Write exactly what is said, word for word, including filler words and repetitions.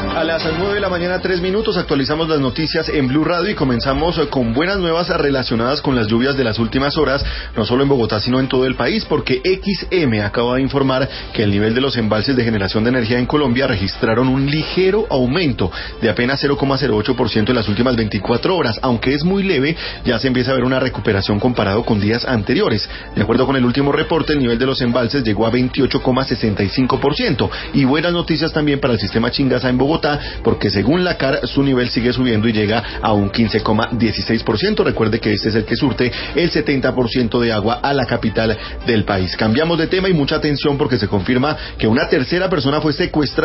A las nueve de la mañana, tres minutos, actualizamos las noticias en Blue Radio y comenzamos con buenas nuevas relacionadas con las lluvias de las últimas horas, no solo en Bogotá, sino en todo el país, porque X M acaba de informar que el nivel de los embalses de generación de energía en Colombia registraron un ligero aumento de apenas cero coma cero ocho por ciento en las últimas veinticuatro horas, aunque es muy leve, ya se empieza a ver una recuperación comparado con días anteriores. De acuerdo con el último reporte, el nivel de los embalses llegó a veintiocho coma sesenta y cinco por ciento. Y buenas noticias también para el sistema Chingaza en Bogotá, porque según la C A R su nivel sigue subiendo y llega a un quince coma dieciséis por ciento. Recuerde que este es el que surte el setenta por ciento de agua a la capital del país. Cambiamos de tema y mucha atención porque se confirma que una tercera persona fue secuestrada